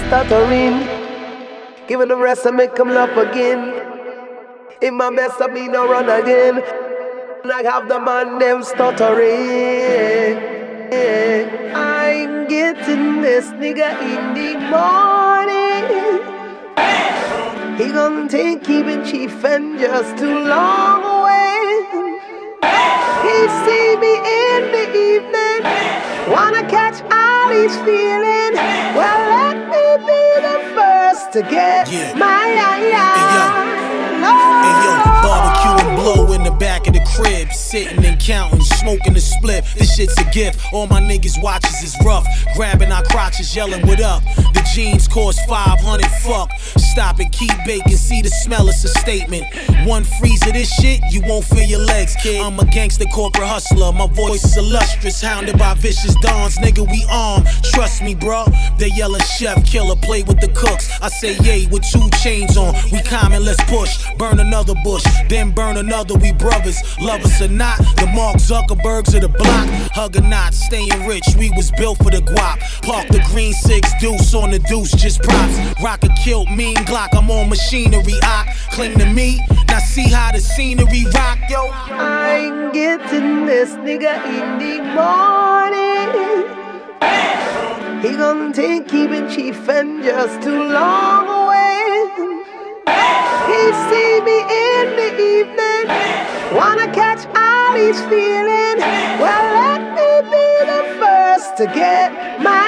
stuttering. Give it the rest and make them laugh again. In my best of me no run again. I have the man them stuttering. I'm getting this nigga in the morning. He gon' take keeping chief and just too long away. He see me in the evening, wanna catch all he's feeling. Well, let me be the first to get my Hey yo, barbecue and blow in the back of the crib, sitting and counting, smoking the split. This shit's a gift. All my niggas watches is rough, grabbing our crotches, yelling what up. The jeans cost 500. Fuck, stop and keep baking. See the smell, it's a statement. One freeze of this shit, you won't feel your legs, kid. I'm a gangster corporate hustler. My voice is illustrious, hounded by vicious dons. Nigga, we armed. Trust me, bro. They yelling chef, killer, play with the cooks. I say yay with 2 chains on. We common, let's push. Burn another bush, then burn another. We brothers, love us or not. The Mark Zuckerbergs of the block. Hug or not, staying rich. We was built for the guap. Park the green 6 deuce on the deuce, just props. Rock a kilt, mean Glock. I'm on machinery. I cling to me. Now see how the scenery rock, yo. I'm getting this nigga in the morning. He gon' take keeping chief and just too long away. He see me in the evening, wanna catch all he's feeling. Well, let me be the first to get my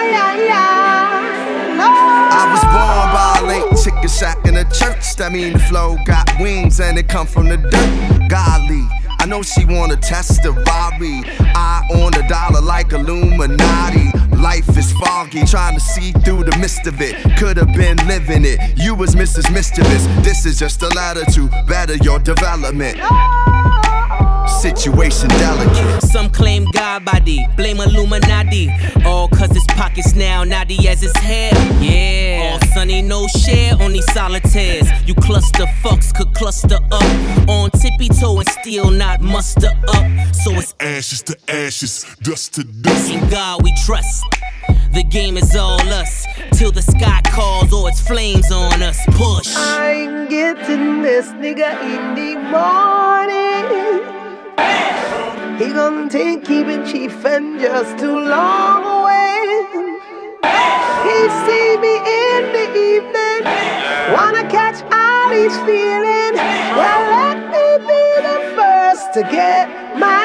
I was born by a late chicken shack in a church. That mean the flow got wings and it come from the dirt. Golly, I know she wanna test the Rari. Eye on the dollar like Illuminati. Life is foggy, trying to see through the mist of it. Could've been living it, you was Mrs. Mischievous. This is just a ladder to better your development. Situation delicate. Some claim God body, blame Illuminati. All cause his pockets now naughty as his hair. Yeah, all sunny, no share on these solitaires. You cluster fucks could cluster up on tippy toe and still not muster up. So it's ashes to ashes, dust to dust. In God we trust. The game is all us till the sky calls or it's flames on us. Push. I'm getting this nigga in the morning. He gon' take keeping chief and just too long away. He see me in the evening, wanna catch all he's feeling. Well, let me be the first to get my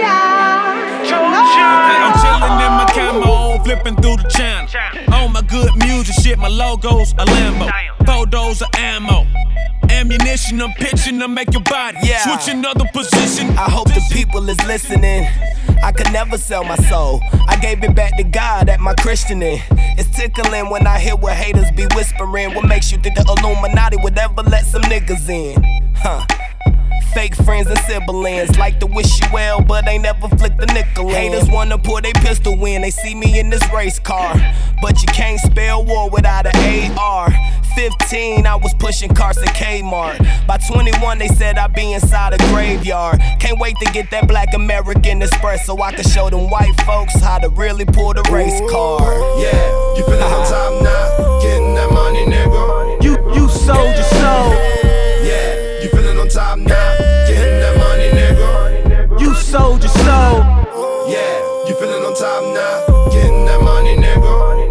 I'm chillin' in my camo, flipping through the channel. All my good music shit, my logo's a Lambo. Photos of ammo. Ammunition, I'm pitching to make your body switch another position. I hope the people is listening. I could never sell my soul. I gave it back to God at my christening. It's tickling when I hear what haters be whispering. What makes you think the Illuminati would ever let some niggas in? Huh? Fake friends and siblings like to wish you well, but they never flick the nickel in. Haters wanna pull they pistol in, they see me in this race car. But you can't spell war without an AR. 15, I was pushing cars at Kmart. By 21, they said I'd be inside a graveyard. Can't wait to get that black American Express so I can show them white folks how to really pull the race car. Yeah, you feeling on top now, getting that money, nigga. You sold your soul. Yeah, you feeling on top now, getting that money, nigga. You sold your soul. Yeah, you feeling on top now, getting that money, nigga.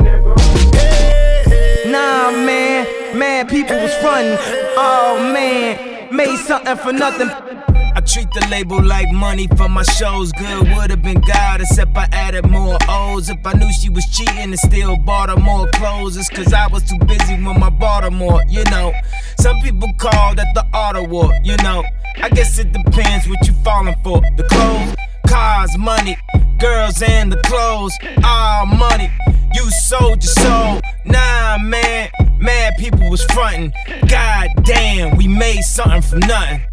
Nah, man, mad people was frontin'. Oh man, made something for nothing. I treat the label like money for my shows. Good would've been God, except I added more O's. If I knew she was cheating and still bought her more clothes, it's cause I was too busy when I bought her more, you know. Some people call that the auto war, you know. I guess it depends what you falling for. The clothes, cars, money, girls and the clothes, all money. You sold your soul, nah man. Mad people was frontin'. God damn, we made something from nothing.